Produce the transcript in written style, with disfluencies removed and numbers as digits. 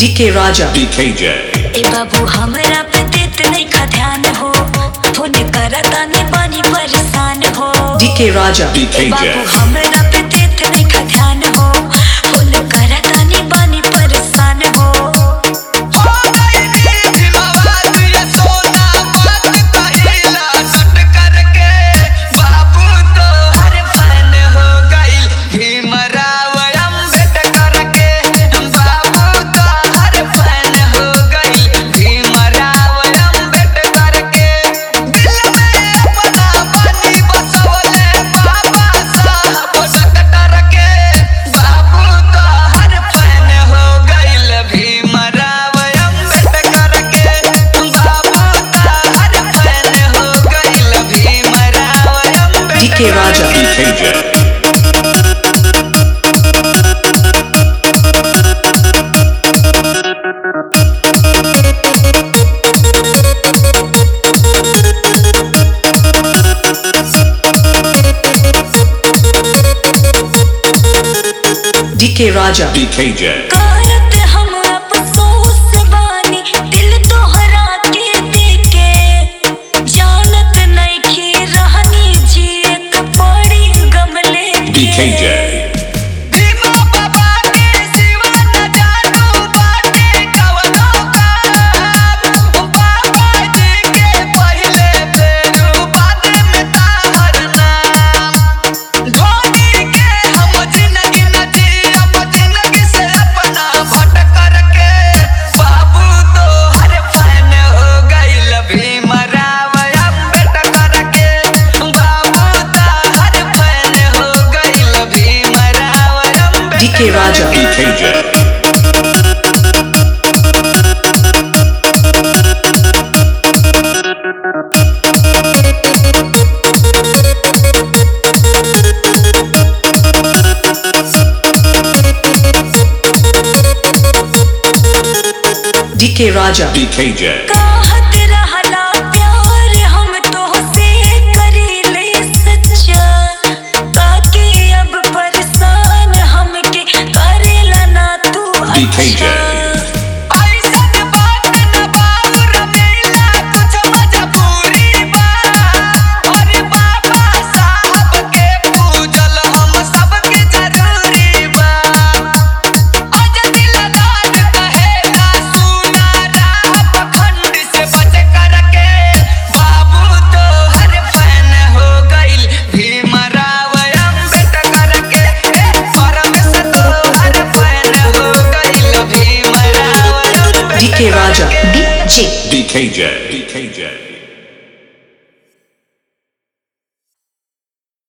DK Raja DKJ ए बाबू हमरा पे देत नहीं खा ध्यान हो, फोन करता नहीं पानी परेशान हो। DK Raja ए बाबू हमरा पे देत नहीं खा ध्यान हो, फोन करता नहीं पानी परेशान हो। DK Raja DKJ DK Raja DKJ करत हम अफसोस बानी, दिल तोहरा के देके जानत नहीं कि रहनी जिए के पड़ी गमले के। DKJ DK Raja DKJ DK Raja DKJ कहत रहला प्यार हम तोहसे करीले सच्चा, ताकि अब परेशान हमके करेला ना तू DKJ अच्छा। DK Raja DJ DKJ DKJ